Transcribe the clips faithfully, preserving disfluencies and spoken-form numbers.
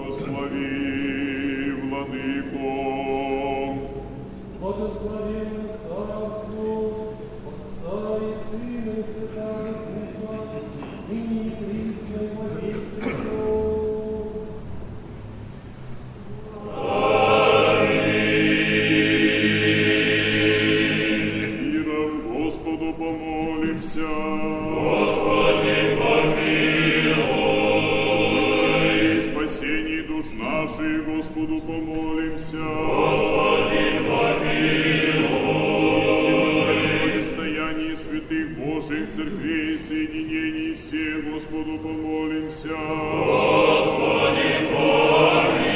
Благослови, Владыко. Благословен Царство, Отца и Сына и Святого Духа, ныне и присно и во веки веков. Аминь. Миром Господу помолимся. Господи, помилуй. И спасении душ наших Господу помолимся. Господи, помилуй. Достоянии святых Божьих церквей и соединений всех Господу помолимся. Господи, помилуй.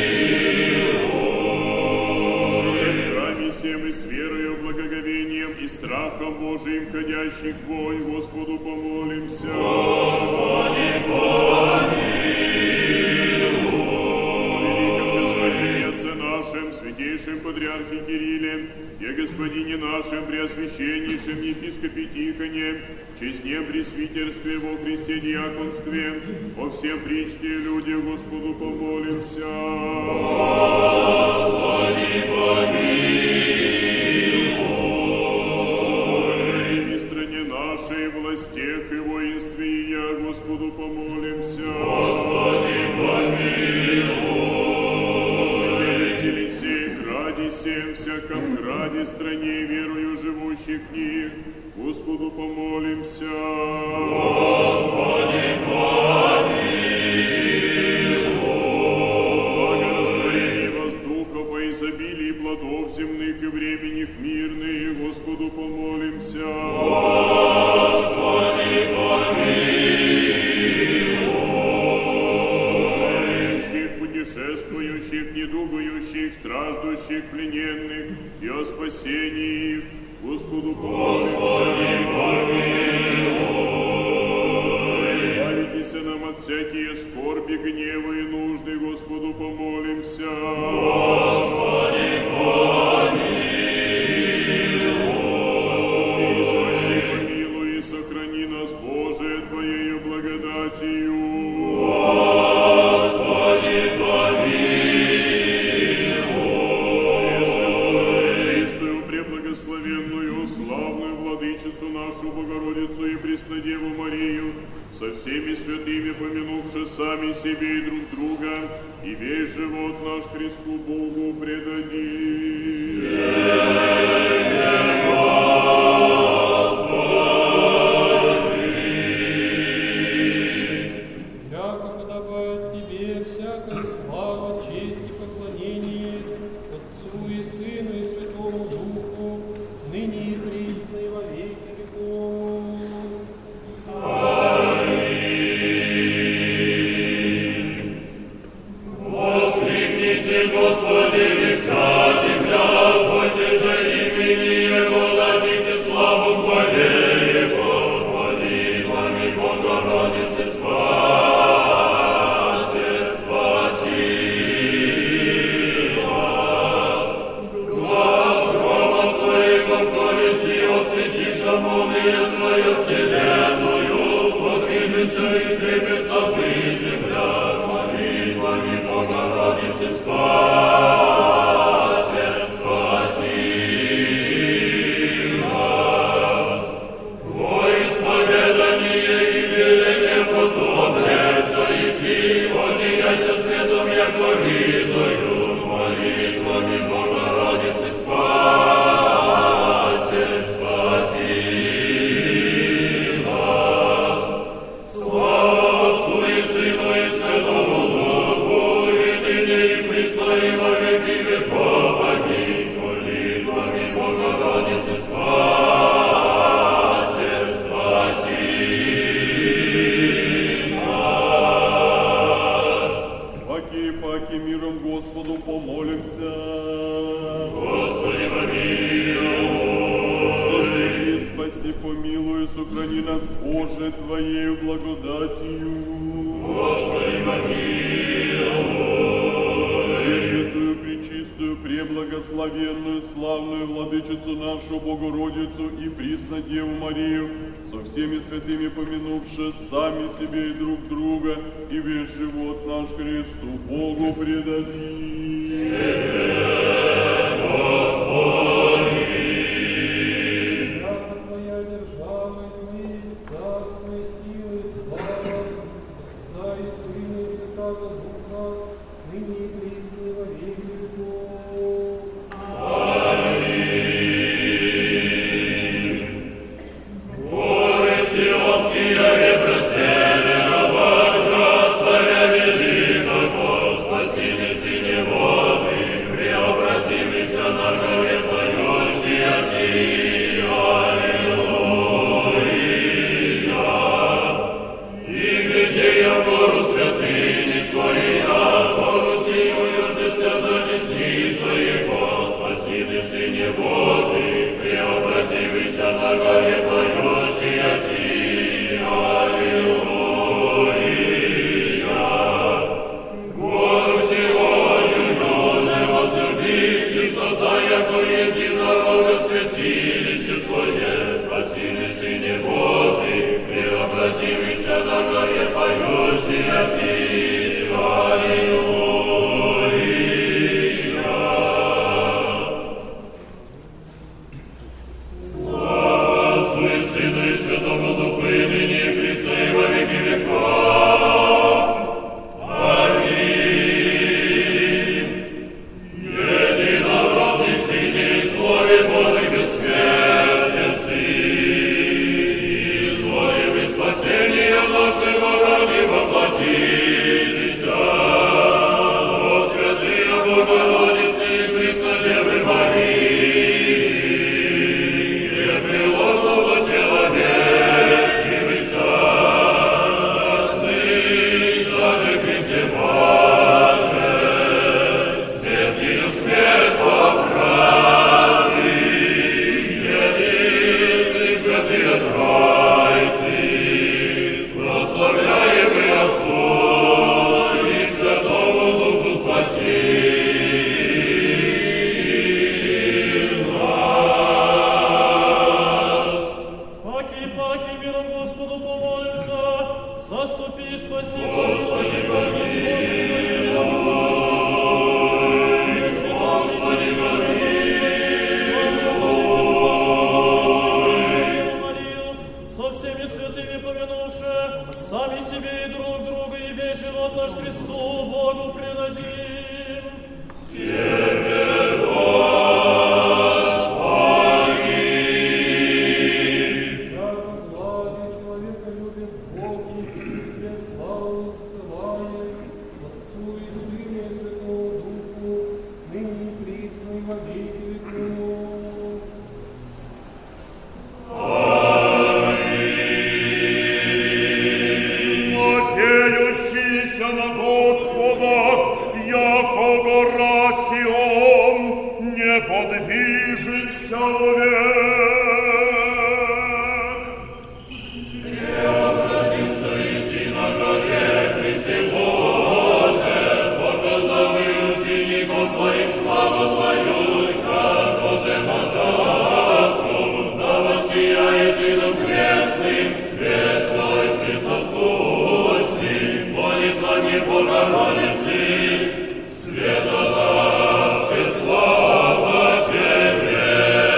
С всем и с верою, благоговением и страхом Божиим ходящих войн Господу помолимся. Господи, помилуй. Господине Отце нашем, святейшем Патриархе Кирилле, и Господине нашем, Преосвященнейшем Епископе Тихоне, честнем пресвитерстве во Христе диаконстве, во всем причте люди Господу помолимся. Господи, помилуй. В стране нашей, властях и воинстве я Господу помолимся. Господи, помилуй. Свидетели сей, граде сем, всяком граде, стране верою живущих в них, Господу помолимся. Господи, помилуй. Благорастворение воздухов во изобилии плодов земных и временных мирных, Господу помолимся. Господи, Верующих, путешествующих, недугающих, страждущих, плененных и о спасении их, Господу помолимся. Избавитесь нам от всякие скорби, гнева и нужды, Господу помолимся. Господи, помилуй. Заступи, спаси, помилуй и сохрани нас, Боже, Твоею благодатью. Господи, Пресвятую, чистую, преблагословенную, славную Владычицу нашу Богородицу и Преснодеву Марию, со всеми святыми помянувши сами себе и друг друга, и весь живот наш Христу Богу предадим. Яко подобает Тебе всякая слава, честь и поклонение Отцу и Сыну и Святому Духу, ныне и присно и во веки веков. Воскликните, Господи, вся земля, будьте же имени Его, дадите славу хвале Его, молитвами Богородицы спасе, спаси нас. Глаз грома Твоего в колесе осветишь амония Твоя вселенную, подвижися и трепетно бы земля, молитвами Богородицы спасе, спаси нас. Во исповедание и веление подобляйся, и си, одеяйся светом, яко ризою, молитвами Богородицы спасе, спаси нас. Слава Отцу и Сыну и Святому Духу, и ныне и присно и во веки веков. Аминь. Молитвами Богородицы спасе, спаси нас. Паки и паки миром Господу помолимся. Господи, помилуй. Заступи, спаси, помилуй, сохрани нас, Боже, Твоею благодатью. Господи, помилуй. Пресвятую, пречистую, преблагословенную, преблагословенную, славную владычицу нашу Богородицу и Преснодеву Марию, со всеми святыми помянувши сами себе и друг друга, и весь живот наш Христу Богу предадим. Тебе, Господи! Яко Твоя держава, и Твои царство, и сила, и слава, Отца и Сына, и Святого Духа, ныне и присно, и во веки веков. Аминь. Горы Сионские, ребра северного, град царя великого, спасибо Сыне Божий, преобразивайся на горе поющий от Аллилуйя. И ведея в гору святыни своя, гору сию же стяжа десница Его, спасибо Сыне Божий, преобразивайся на горе поющий от Аллилуйя. Гору Сионию же возлюби и создай яко единорога святилище свое, спасибо Сыне Божий, преобразивайся на горе поющий от Аллилуйя. Слава Отцу и Сыну и Святому Духу, и ныне и присно, и во веки веков. Аминь. Единородный Сыне и Слове Божий бессмертенцы, изволим и спасение нашего ради воплотитеся. О святые Богородицы и Преснодевы Марии, непреложного человечивайся, ясныйся же Христе Боже, светлый свет поправи, единый святые Тройцы, прославляемый Отцу и Святому Духу спаси нас. Паки, паки, миром Господу помолимся, заступи, спаси, Господи, помилуй. Господи, со всеми святыми помянувши, сами себе и друг друга, и весь живот наш Христу Богу предадим. Тебе, Господи! Яко благий человека любит Бог, и Тебе славу ссылает, Отцу и Сыну и Святому Духу, ныне и присно, и во веки веков. Надеющийся на Господа, яко гора Сион, не подвижит человек. Преобразился иси на горе Христе Боже, показал и учеником Твоим славу Твою, как же можаку, да воссияет и нам грешным свет Твой пресносущный, молитвами Богородицы, света давши слава Тебе.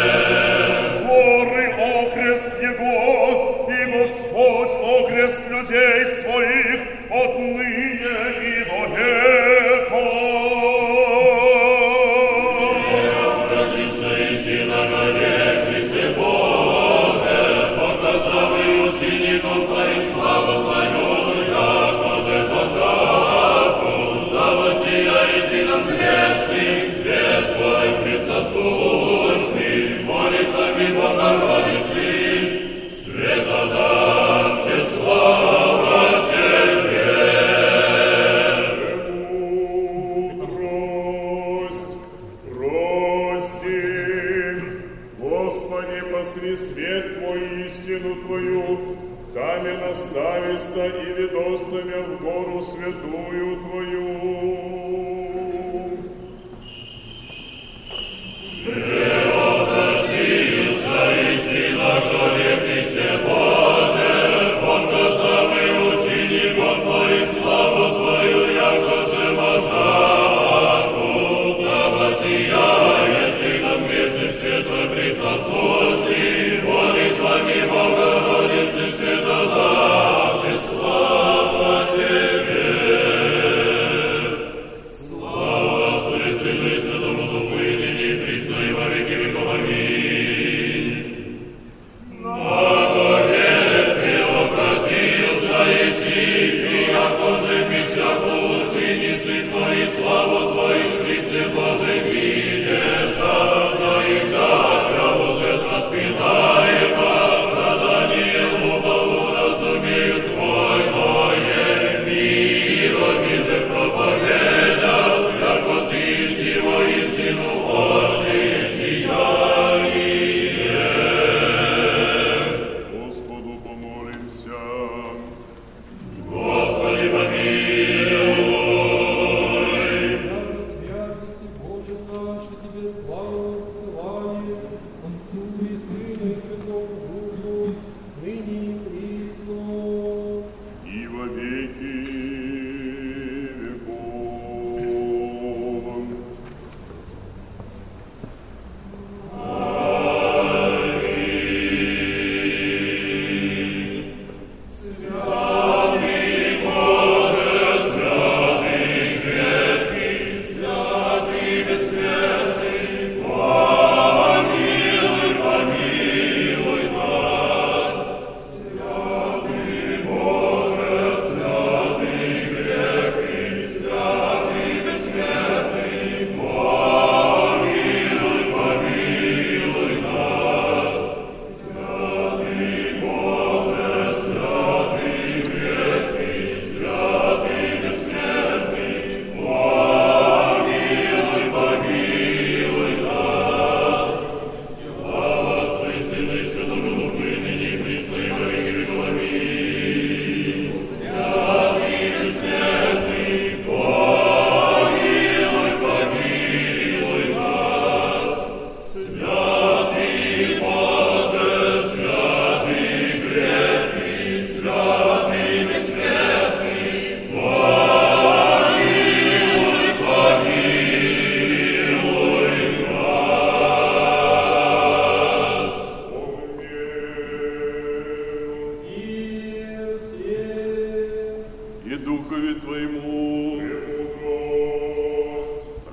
Горы окрест Его, и Господь окрест людей своих отныне и до века. Преобразился иси на горе Христе Боже, показал и учеником Твоим славу Твою, яко же можаку, да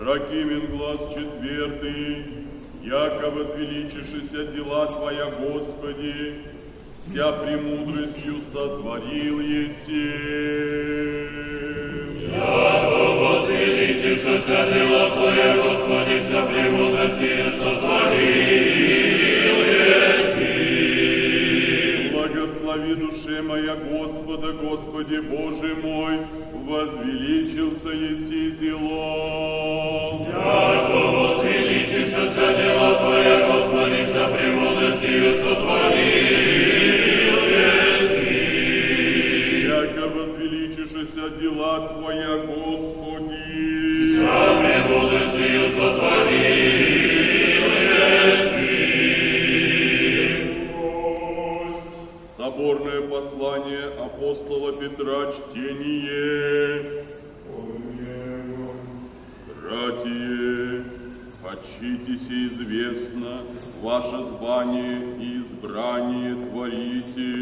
Прокимен глаз четвертый, яко возвеличишися дела Твоя, Господи, вся премудростью сотворил еси. Яко возвеличишися дела Твоя, Господи, вся премудростью сотворил еси. Благослови душе моя Господа, Господи Боже мой, возвеличился еси зело. Яко возвеличишься дела Твоя, Господи, вся премудростью сотворил еси. Яко возвеличишься дела Твоя, Господи, вся премудростью сотворил еси. Соборное послание апостола Петра, чтение. Братья, почитесь известно, ваше звание и избрание творите.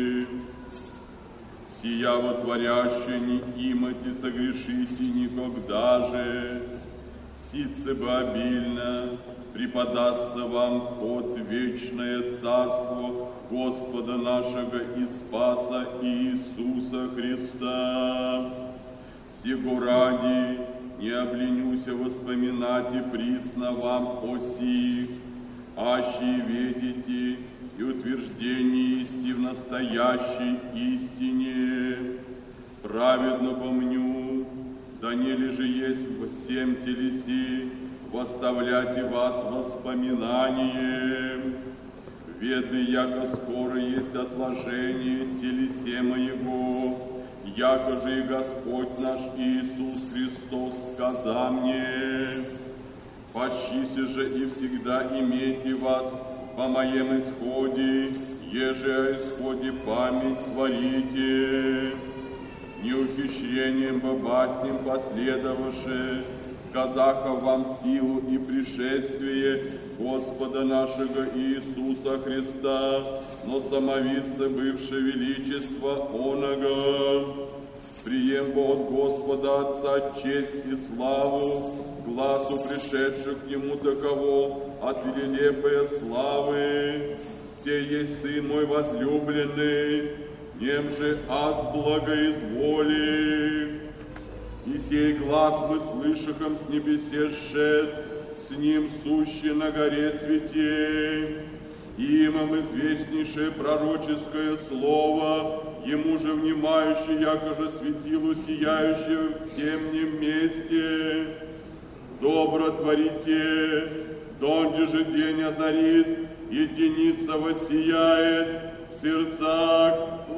Сия вотворяще не имати согрешите никогда же. Сице бы обильно преподастся вам от вечное царство Господа нашего и Спаса Иисуса Христа. Сего ради не обленюся воспоминать и присно вам о сих, аще видите и утверждение исти в настоящей истине. Праведно помню, да не ли же есть всем телеси восставляйте вас воспоминанием. Веды, яко скоро есть отложение телесе моего, яко же и Господь наш Иисус Христос сказал мне, «Пощися же и всегда имейте вас по моем исходе, еже о исходе память творите, не ухищрением бабаснем последовавши, сказаха вам силу и пришествие Господа нашего Иисуса Христа, но самовидце бывшее величество оного, прием бы от Господа Отца честь и славу, глазу пришедших к Нему таково от велелепия славы. Сей есть Сын мой возлюбленный, нем же аз благоизволи. И сей глас мы слышахом с небесе шед, с Ним сущий на горе святей, имам известнейшее пророческое слово, Ему же внимающий, яко же светилу сияющее в темнем месте. Добро творите, донде же день озарит, и деница воссияет в сердцах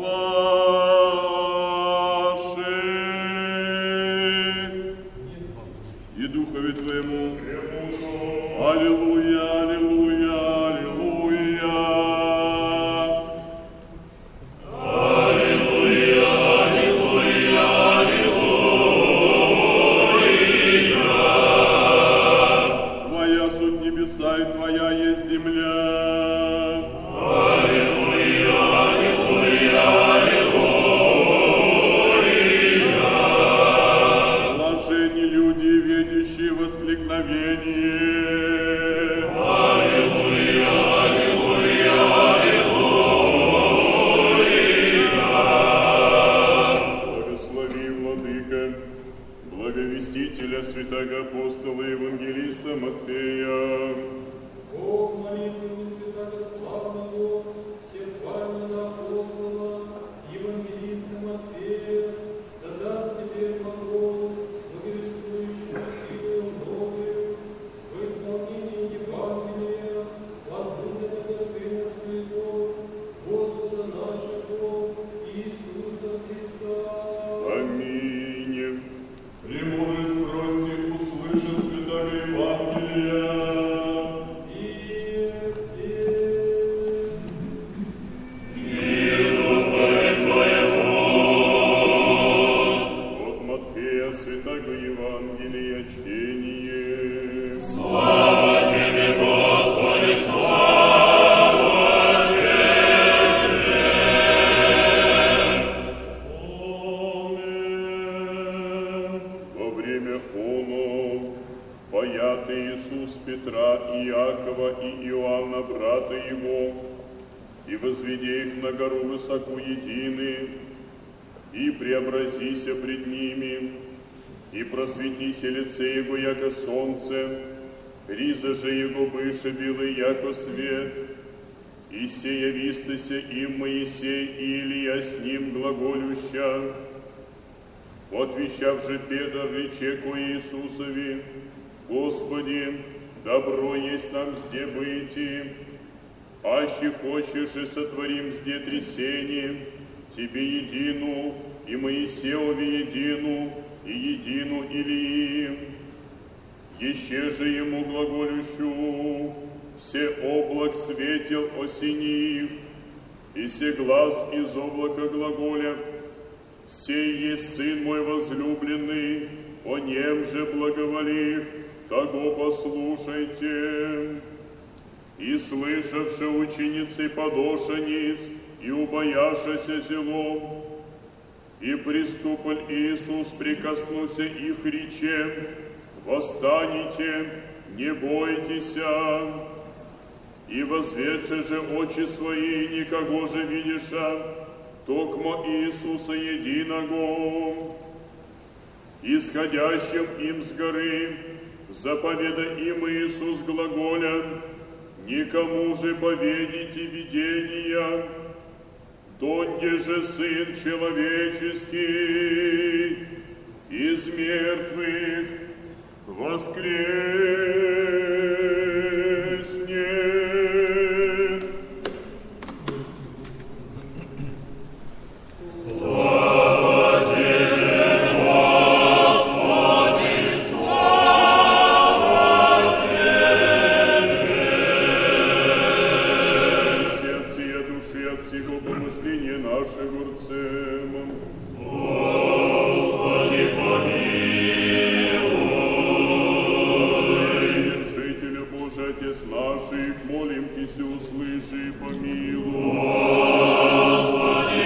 ваших. И Духове Твоему. Аллилуйя, аллилуйя, аллилуйя. Аллилуйя, аллилуйя, аллилуйя. Твоя суть небеса и Твоя есть земля. Аллилуйя, аллилуйя, аллилуйя. Блаженни люди, ведущие воскликновение. Аллилуйя, аллилуйя, аллилуйя. Благослови, Владыка, благовестителя святого апостола и евангелиста Матфея. Бог молитвами святого славного, всех памятного апостола, евангелиста Матфея, да даст теперь покой, благовествующему силою новую, в исполнении Евангелия, возлюбленного Сына Своего, Господа нашего, Иисуса Христа. Аминь. Премудрость просим услышать святого Евангелия. От Матфея святого Евангелия чтение. Слава Тебе, Господи, слава Тебе! Во время оно Поятый Иисус Петра и Иакова и Иоанна, брата его, и возведи их на гору высоку едины, и преобразися пред ними, и просветися лице его, яко солнце, риза же его выше белый, яко свет, и сея вистася им Моисей и Илия с ним глаголюща, отвещав же Петр рече ко Иисусови: Господи, добро есть нам сде быть, аще хочешь и сотворим сде трясение, Тебе едину, и Моисееве едину, и едину Илии. Еще же ему глаголющу: се облак светил осенив, и се глаз из облака глаголя: сей есть Сын мой возлюбленный, о нем же благоволив, того послушайте. И слышавши ученицы подошениц, и убояшася зелом, и приступал Иисус прикоснулся их речем: восстанете, не бойтеся. И возведши же очи свои, никого же видиша, токмо Иисуса единого, исходящим им с горы, заповеда им Иисус глаголя: никому же поведите видения, донде же Сын Человеческий из мертвых воскреснет. Слава Тебе, Господи, слава Тебе! Все от сия души, от всего помышления наших горцем. Господи, помилуй! Жителю Божий, Отец наших, молим Тися, услыши и помилуй. Господи,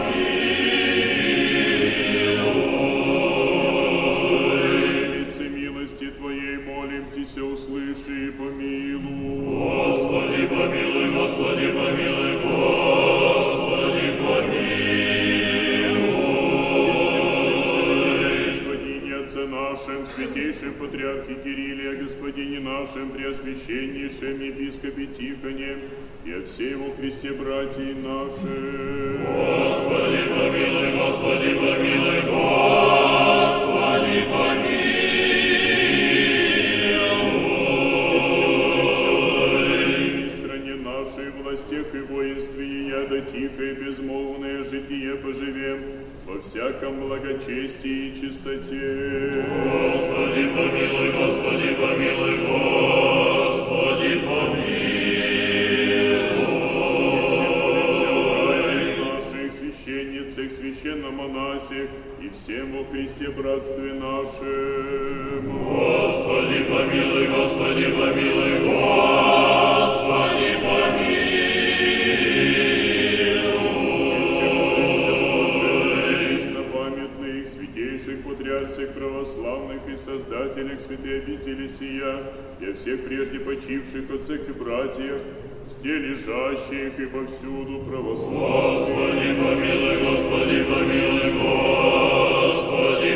помилуй! Лице милости Твоей, молим Тися, услыши и помилуй. Господи, помилуй, Господи, помилуй, Господи, помилуй! Господине Отце нашем, святейшем Патриархе Кирилле, Господине нашем, Преосвященнейшем Епископе Тихоне, и о всей его Христе, братья наши. Господи, помилуй, Господи, помилуй, Господи, помилуй! В стране нашей, властях и воинстве, и яда тихое, безмолвное житие поживем, во всяком благочестии и чистоте. Господи, помилуй, Господи, помилуй, Господи, помилуй! Наших священницах, священномонасях и всем во Христе братстве нашем. Господи, помилуй, Господи, помилуй, Господи, помилуй! Преснопамятных, святейших патриарсих православных и создателях святой обители сия, и о всех прежде почивших отцах и братьях, где лежащих и повсюду православных. Господи, помилуй, Господи, помилуй, Господи,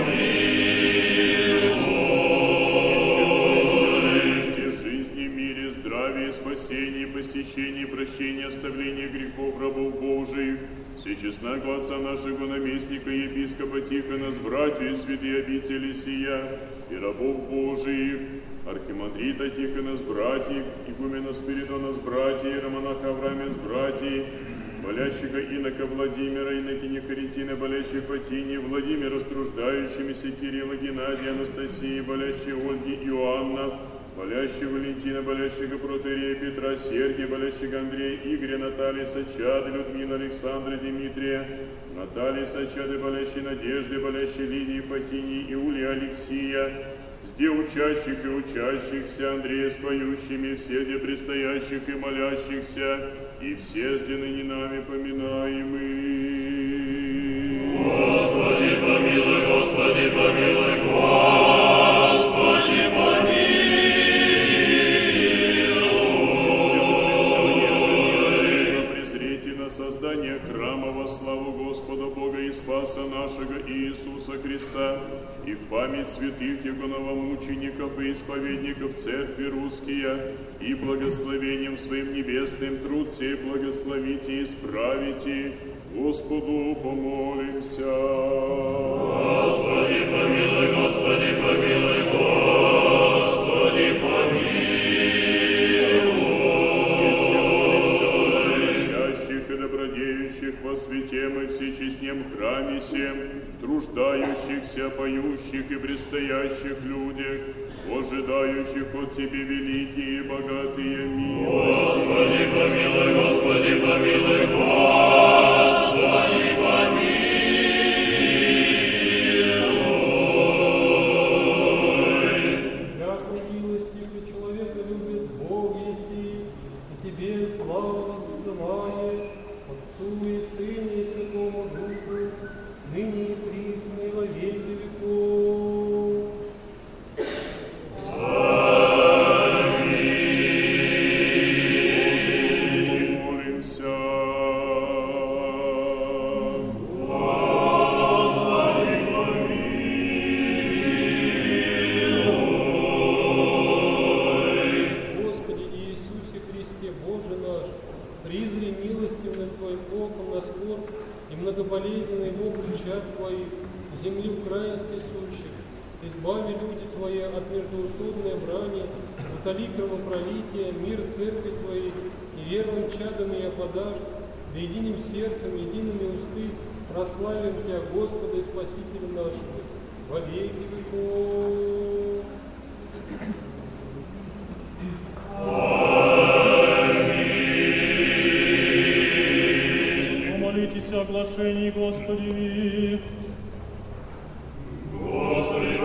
помилуй! Жизни, мире, здравии, спасении, посещении, прощении, оставлении грехов рабов Божиих, всечестного Отца нашего наместника, епископа Тихона, с братьями и святые обители сия, и рабов Божиих, архимандрита Тихона с братьев, игумена Спиридона с братьев, романаха Авраамия с братьев, болящего инока Владимира, инокиня Харитина, болящей Фатине, Владимира, струждающимися Кирилла, Геннадия, Анастасии, болящей Ольги, Иоанна, болящего Валентина, болящего Протерея, Петра, Сергия, болящего Андрея, Игоря, Натальи, Сачады, Людмила, Александра, Дмитрия, Натальи, Сачады, болящей Надежды, болящей Лидии, Фатинии, Иулия, Алексия, сде учащих и учащихся, Андрея с поющими, все де предстоящих и молящихся, и все сде ныне нами поминаемые. Господи, помилуй, Господи, помилуй, Господи, помилуй! святых Его новомучеников и исповедников Церкви русские, и благословением Своим небесным труд сей благословите и исправите. Господу помолимся. Господи, помилуй, Господи, помилуй, Господи, помилуй. Еще молимся о просящих и добродеющих во святем и всечестнем храме сем, труждающихся, поющих и предстоящих людях, ожидающих от Тебе великие и богатые милости. Господи, помилуй, Господи, помилуй, Господи, помилуй. Яко милостив и человека любит Бог еси, и Тебе славу воссылает, Отцу и Сыну и Святому Духу, ныне и присно и во веки веков. Многоболезненный вопль чад Твоих, земли в крайности сущих, избави люди Твои от междоусобной брани, утоли кровопролития, мир церкви Твоей, и верным чадом ее подашь, да единым сердцем, едиными усты прославим Тебя, Господа и Спасителя нашего, во веки веков. Молитесь о оглашении Господи. Господи,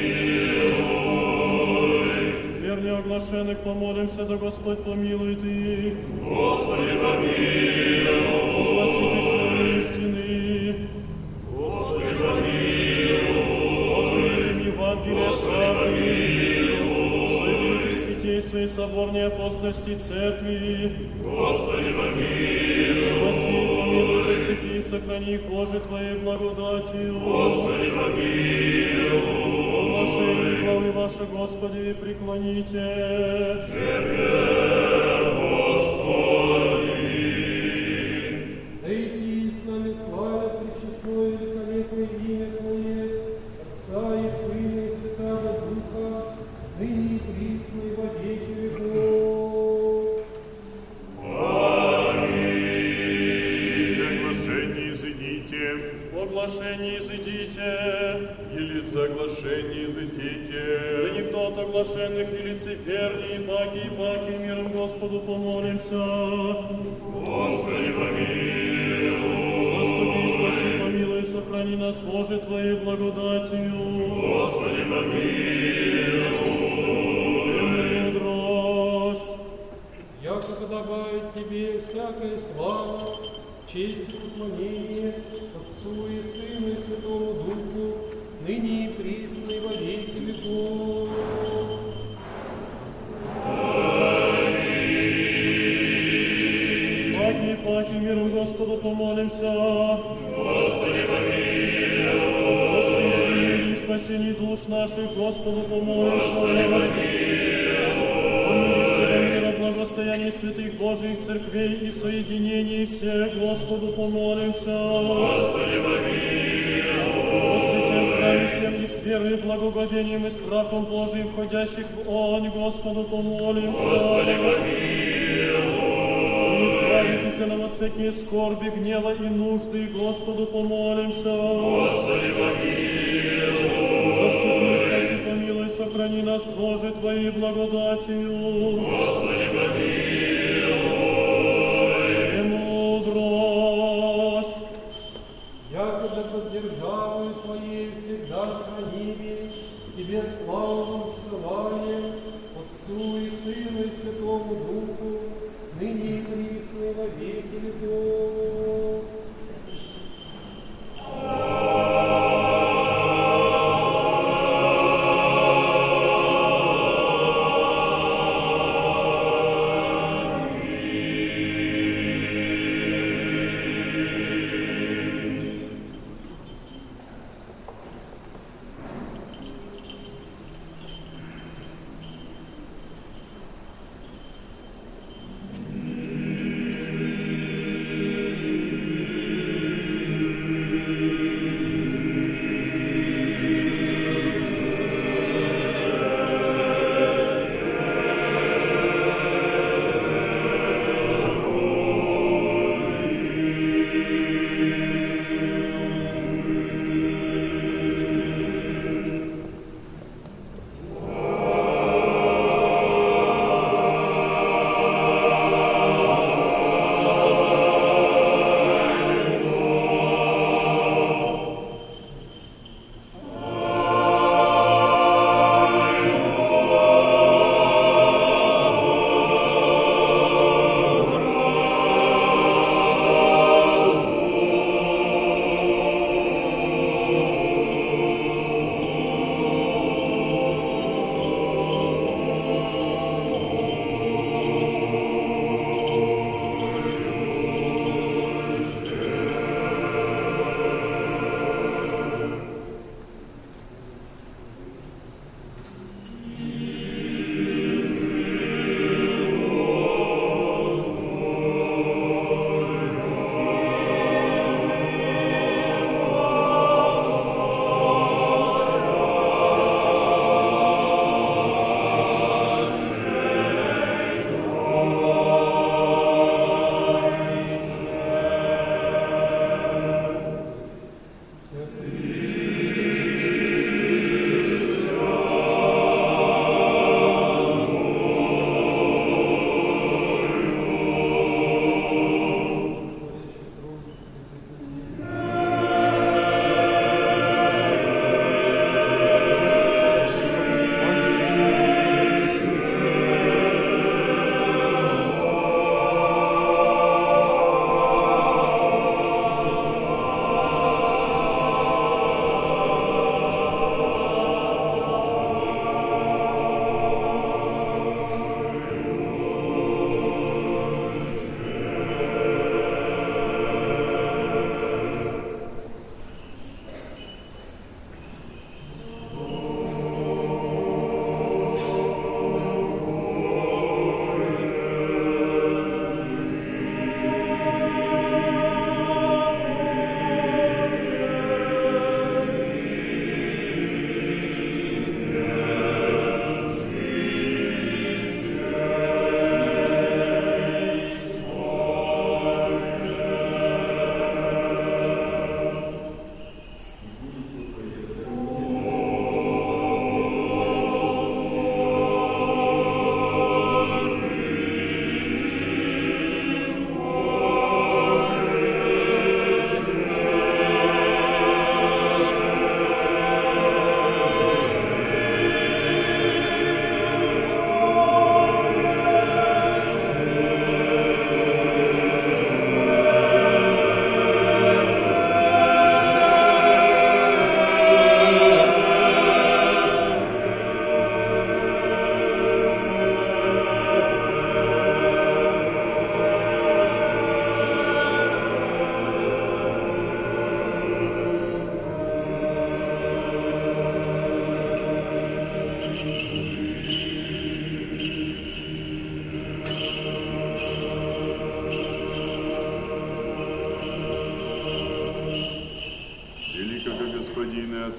помилуй. Верни оглашенных помолимся, да Господь помилует их. Господи, помилуй. Гласите слова истины. Господи, помилуй. Отворим Евангелие правды. Соедините святей своей соборной апостольской церкви. Господи, помилуй. Спаси, помилуй, заступи и сохрани их, Боже, Твоей благодатью. Господи, помилуй. Оглашение главы ваше, Господи, преклоните. Тебе, Господи. Да иди с нами славят пречестное и великолепное имя Твое, Отца и Сына и Святого Духа, ныне и присно и во веки веков. Лице оглашения изыдите, Оглашение изыдите, И лице оглашения изыдите. да никто от оглашенных и лицеверней, паки и паки, миром Господу помолимся. Господи, помилуй. Заступи, спаси, помилуй, сохрани нас, Боже, Твоей благодатью. Господи, помилуй. Мудрость. Яко подобает Тебе всякая слава, честь и поклонение Отцу и Сыну и Святому Духу, ныне и присно и во веки веков. Паки и паки, миром Господу помолимся. Господи, помилуй. О священии и спасении душ наших, Господу помолимся. О мире всего мира, благостоянии святых Божьих церквей и соединении всех, Господу помолимся. Господи, помилуй. О святем храме всем и с верой, благоговением и страхом Божиим, входящих в огонь, Господу помолимся. Господи, помилуй. Избавитесь от всякие скорби, гнева и нужды, Господу помолимся. Господи, помилуй. Заступи, спаси, помилуй, сохрани нас, Боже, Твоей благодатью. Господи, помилуй. Премудрость. Якобы под державою Твоей всегда храними, Тебе славу ссылаем, Отцу и Сыну и Святому Духу, ныне и присно и во веки веков.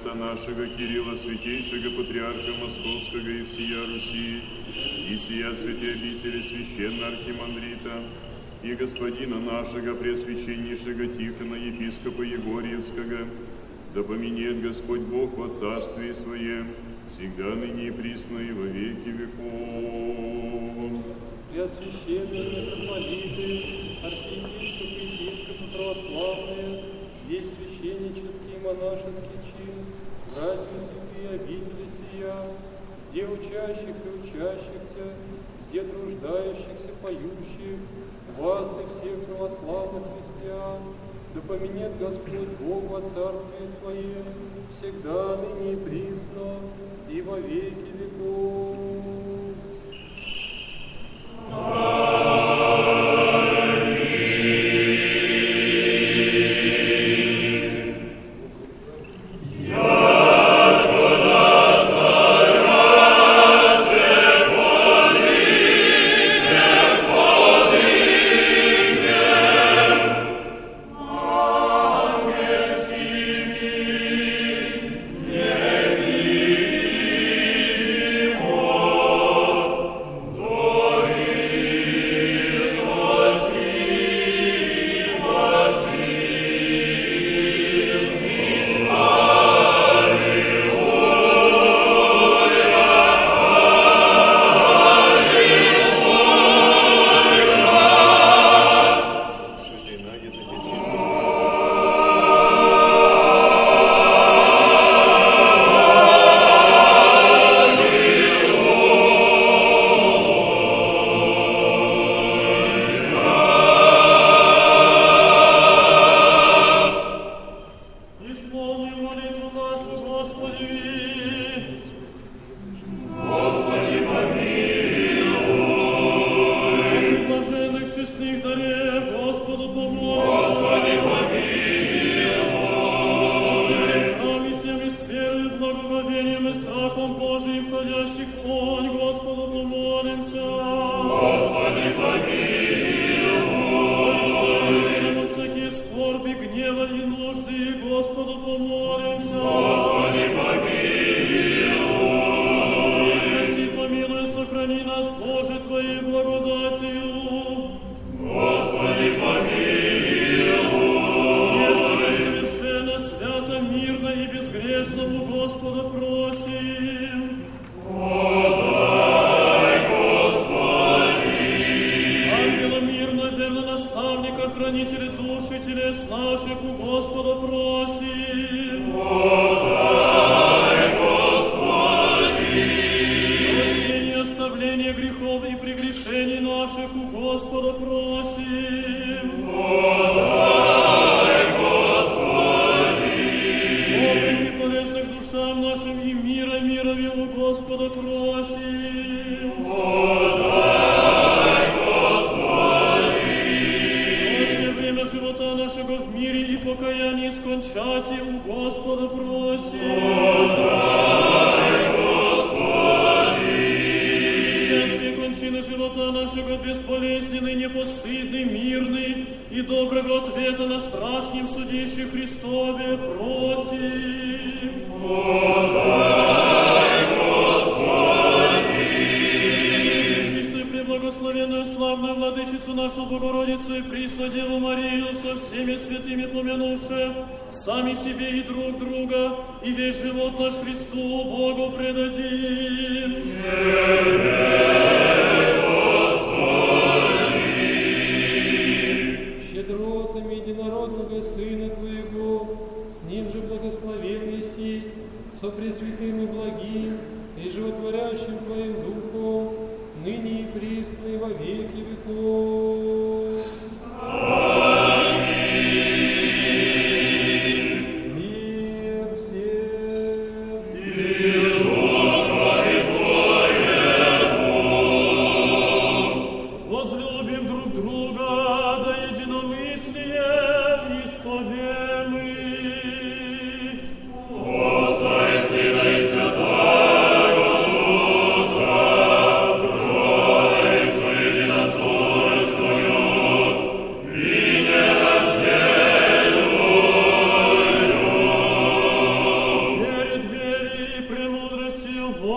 отца нашего Кирилла, святейшего патриарха Московского и всея Руси, и сия святей обители священного архимандрита, и господина нашего пресвященнейшего Тихона, епископа Егорьевского, да поменет Господь Бог во царстве Своем, всегда ныне и присно и во веки веков. Преосвященные митрополиты, архиепископы, епископы православные, весь священнический и монашеский чин, братья святые обители сия, где учащих и учащихся, где труждающихся, поющих, вас и всех православных христиан, да поменет Господь Бог во царстве Своем, всегда ныне и присно и во веки веков. Твое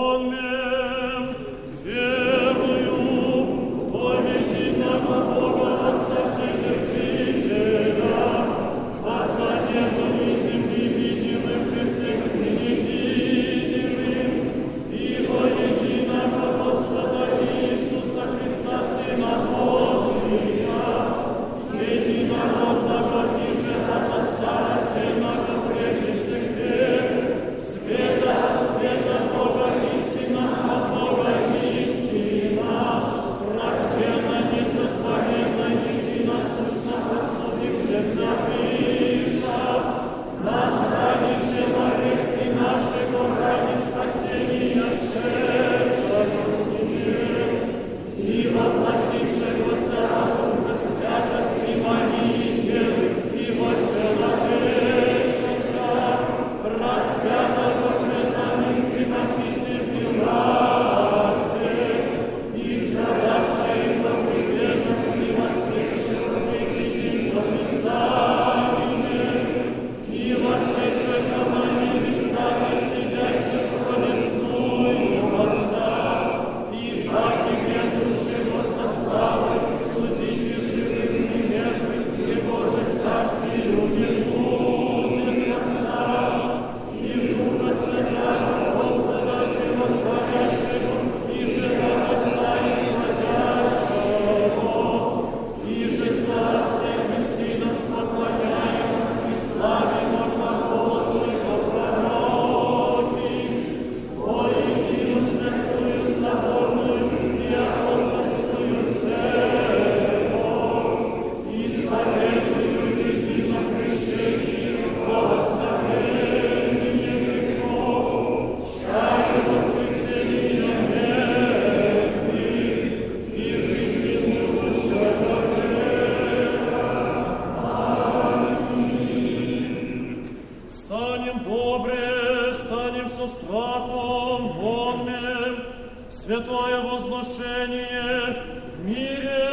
Святое возношение в мире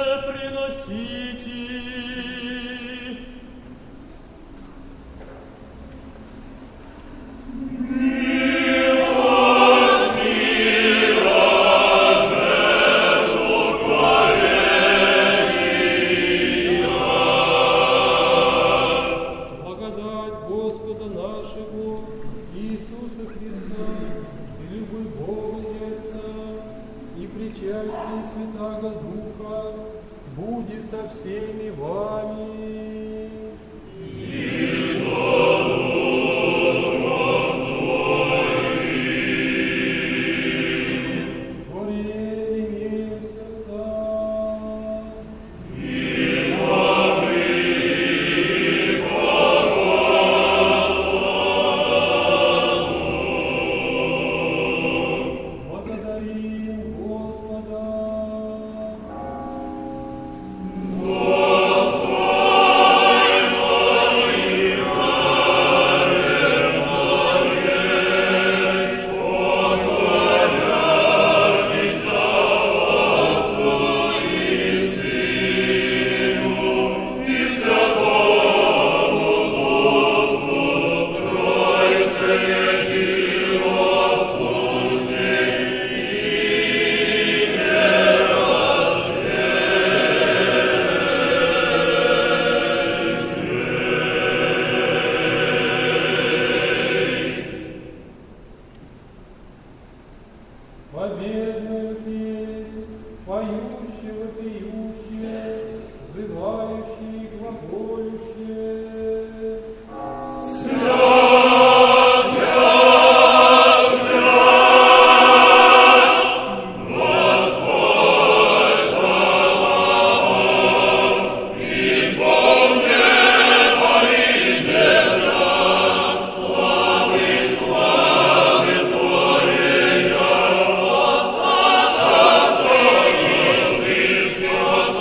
приносите. Благодать Господа нашего Иисуса Христа и любовь Бога и Отца и причастие Святаго Духа будет со всеми вами. Победную песнь, поющие, вопиющие, взывающие, глаголющие. Господи,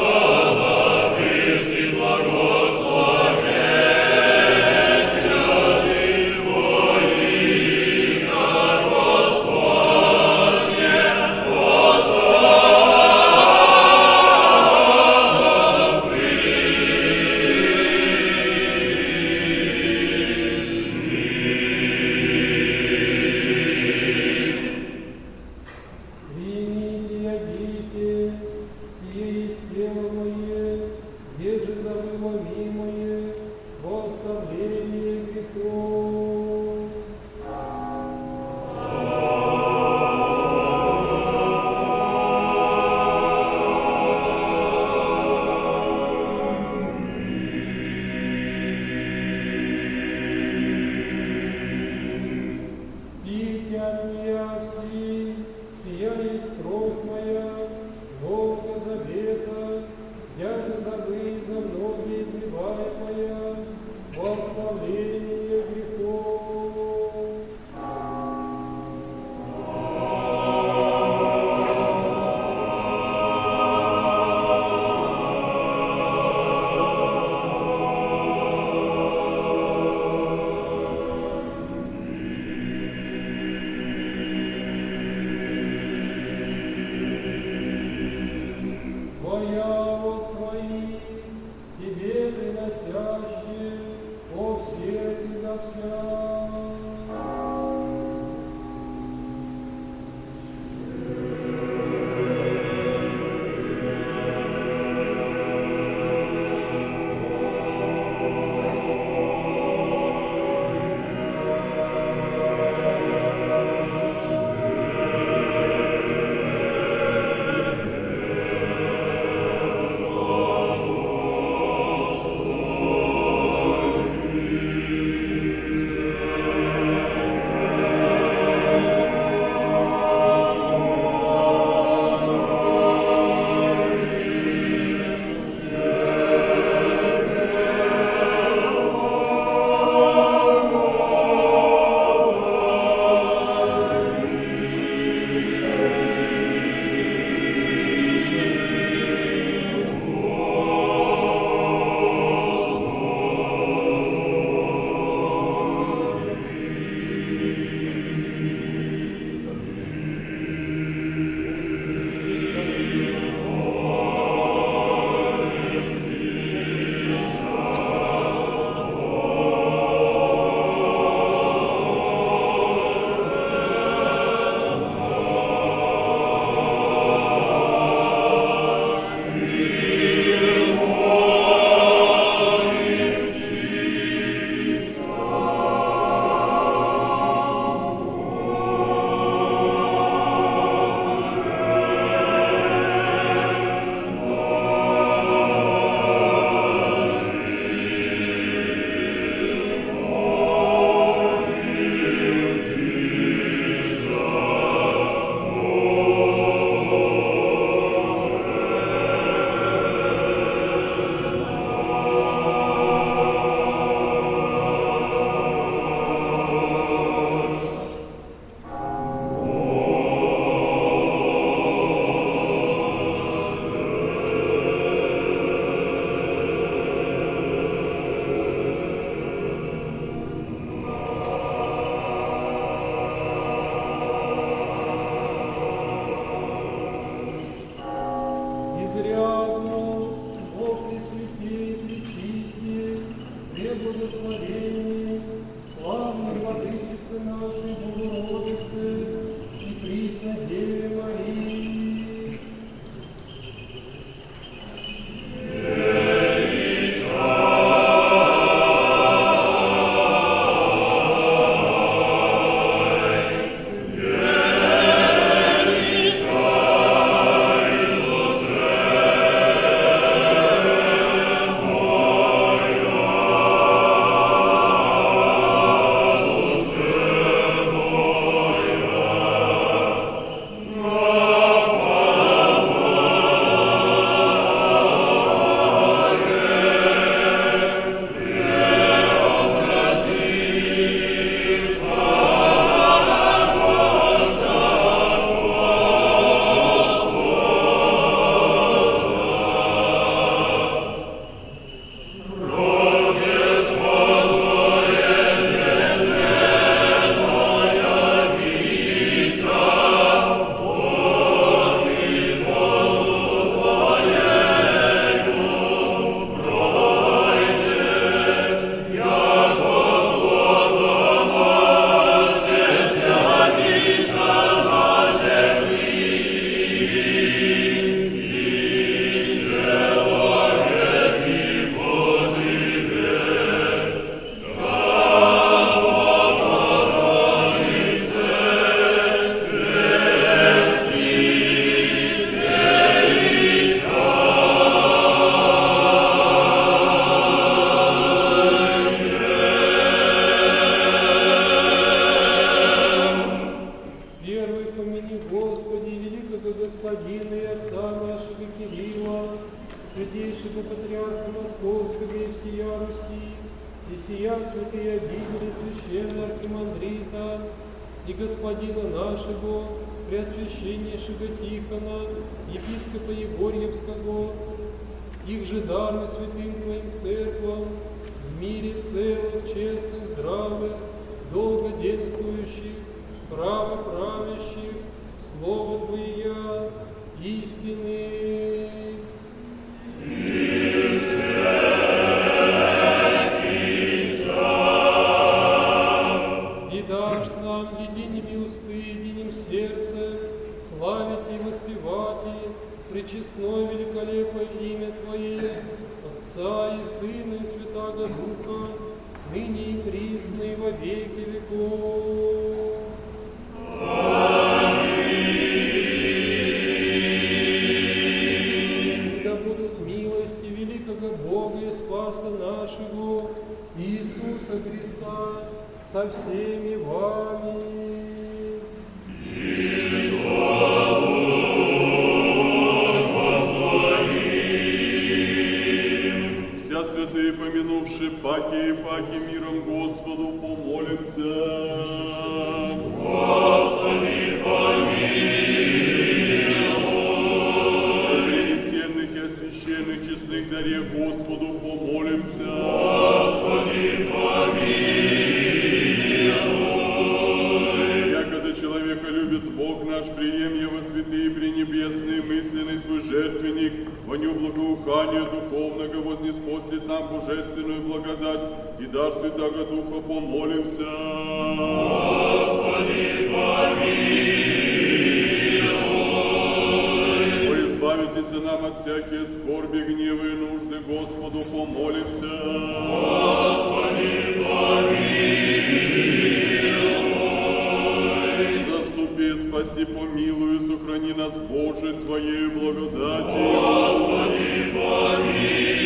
и помяни, Господи, великого Господина и Отца нашего Кирилла, святейшего Патриарха Московского и всея Руси, и сия святые обители священного архимандрита, и Господина нашего, Преосвященнейшего Тихона, епископа Егорьевского, их же даруй святым Твоим церквам, в мире целых, честных, здравых, долгоденствующих, право правящих, Слово Твоя истины. И дашь нам единими усты, единым сердцем, славить и воспевать и пречестное великолепное имя Твое, Отца и Сына и Святаго Духа, ныне и присно и во веки веков. Аминь. И да будут милости великого Бога и Спаса нашего, Иисуса Христа, со всеми вами. И славу Вся святые, помянувши паки и паки миром Господу, помолимся. Господи, помилуй. О пренесенных и освященных честных даре Господу помолимся. Господи, помилуй. Якогда человека любит Бог наш, прием его святые пренебесные, мысленный свой жертвенник, воню благоухания духовного вознеспослит нам божественную благодать, и дар Святаго Духа помолимся. Господи, помилуй. О, избавитесь нам от всякие скорби, гневы и нужды, Господу помолимся. Господи, помилуй. Заступи, спаси, помилуй, сохрани нас, Боже, Твоей благодатью. Господи, помилуй.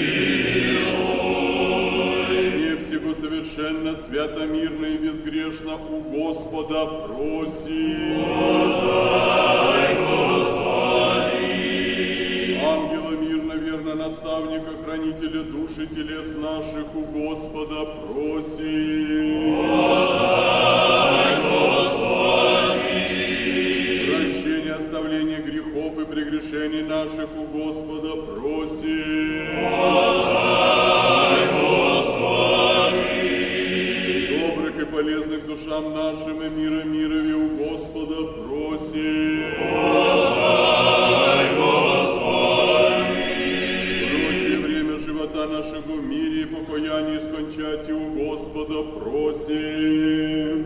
Не всего совершенно, свято, мирно и безгрешно у Господа просим. Подай, Господи. Ангела мирно, верно, наставника, хранителя душ и телес наших у Господа просим. Подай, Господи. Прощение, оставление грехов и прегрешений наших у Господа просим. Подай, Господи. Добрых и полезных душам нашим и мира мирови у Господа просим. Подай, Господи. Прочее время живота нашего в мире и покаяние скончать у Господа просим.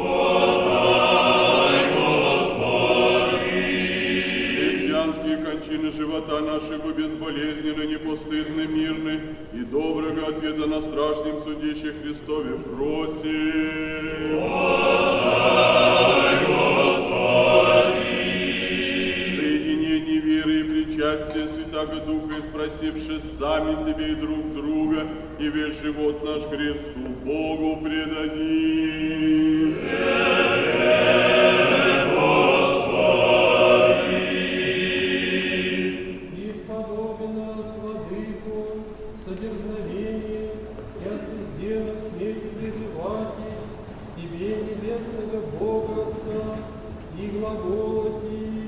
Подай, Господи. Христианские кончины живота нашего безболезненно, непостыдны, мирны, и доброго ответа на страшном судище Христове просим. Подай, Господи. Соединение веры и причастия Святаго Духа, и спросивши сами себе и друг друга, и весь живот наш Христу Богу предадим. И сподоби нас, Владыку, содерзновение и осужденно смети призывать Тебе, небесного Бога Отца, и глаголати.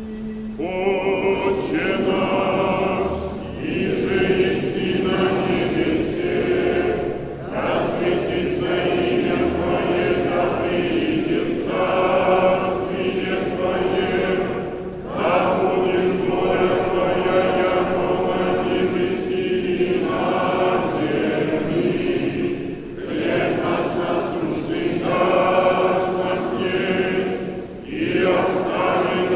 Отче наш, иже еси на небесе, да светится имя Твое, да приидет царствие Твое, да будет воля Твоя, яко на небеси и на земли. Хлеб наш насущный дашь нам есть, и остави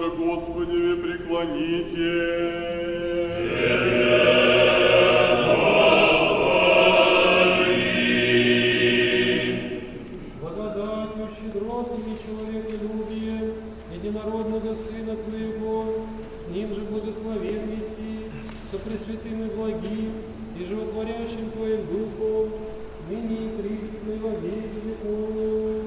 ваше Господеве преклоните. Благодатью, щедротами, человеколюбием единородного Сына Твоего, с Ним же благословен Мессии, со Пресвятым и благим и животворящим Твоим Духом, ныне и присно и во веки веков.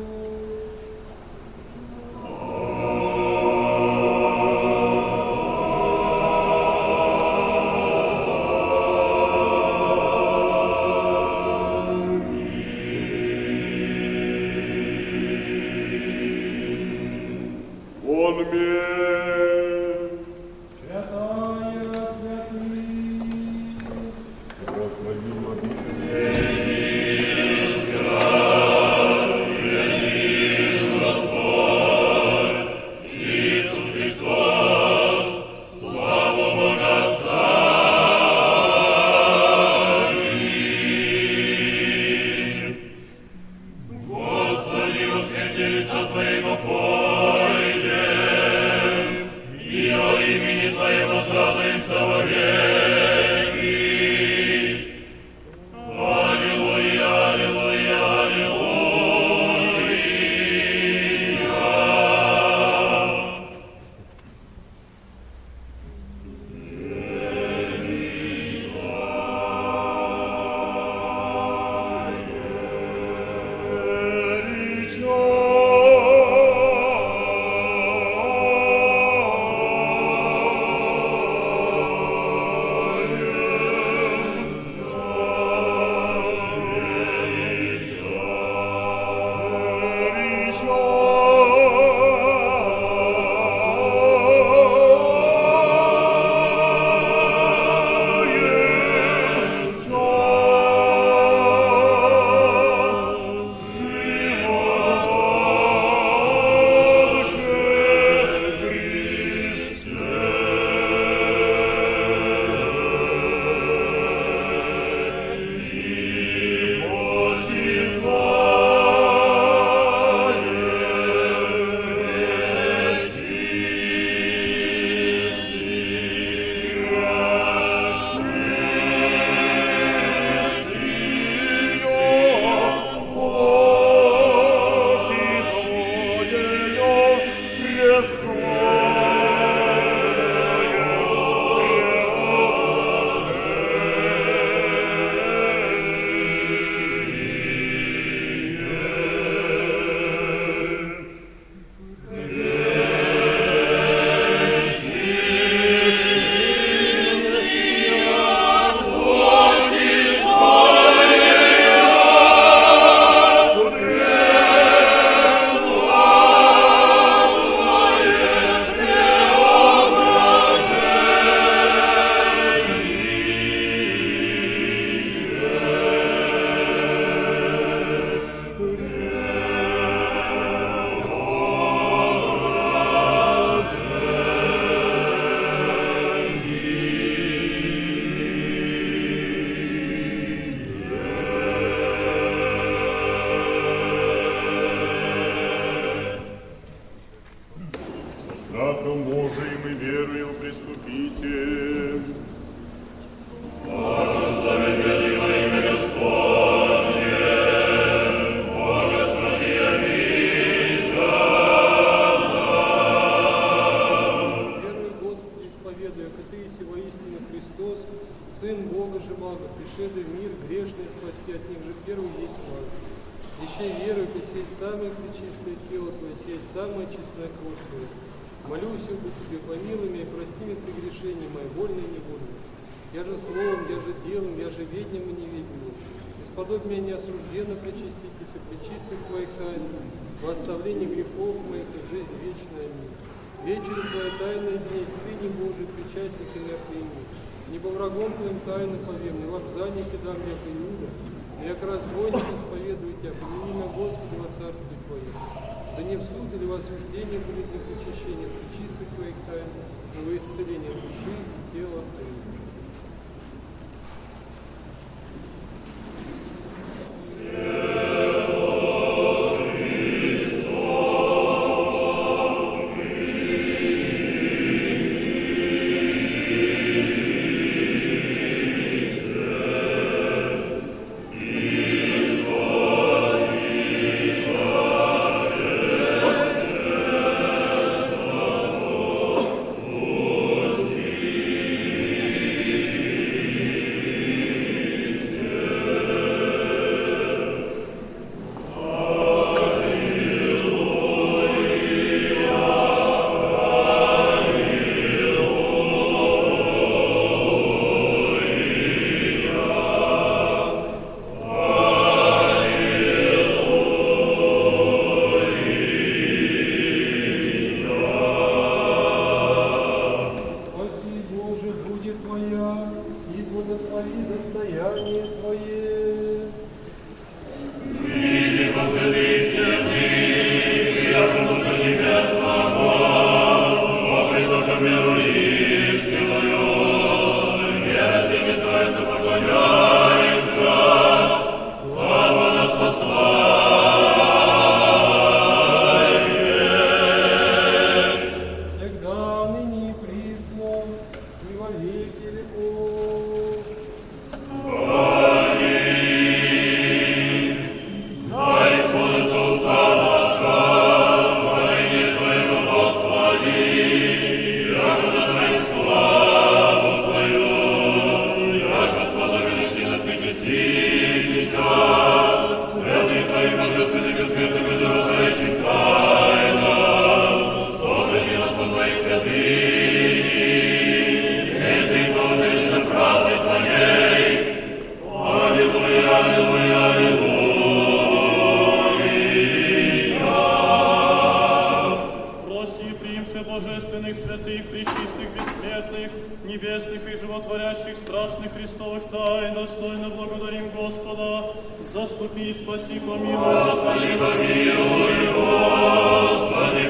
милости, приимши божественных, святых, пречистых, бессмертных, небесных и животворящих, страшных Христовых тайн, достойно благодарим Господа. Заступи, спаси, помилуй, Господи, помилуй, Господи,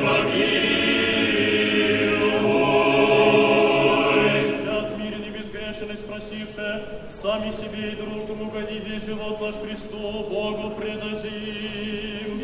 помилуй. Свят, мирен и безгрешен, и спросивши, сами себе и друг друга, не весь живот наш Христу, Богу предадим.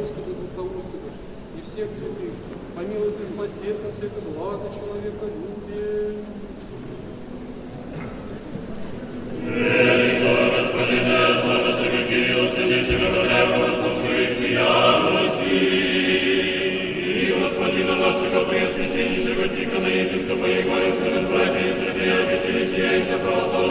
Господа Златоуста и всех святых, помилуй Ты спаси от всякого блага человеколюбие. Великого Господина, Отца нашего Кирилла, святейшего Патриарха Московского и всея Руси, и Господина нашего Преосвященнейшего Тихона, епископа Егорьевского, с братьями, среди обители сия и вся православная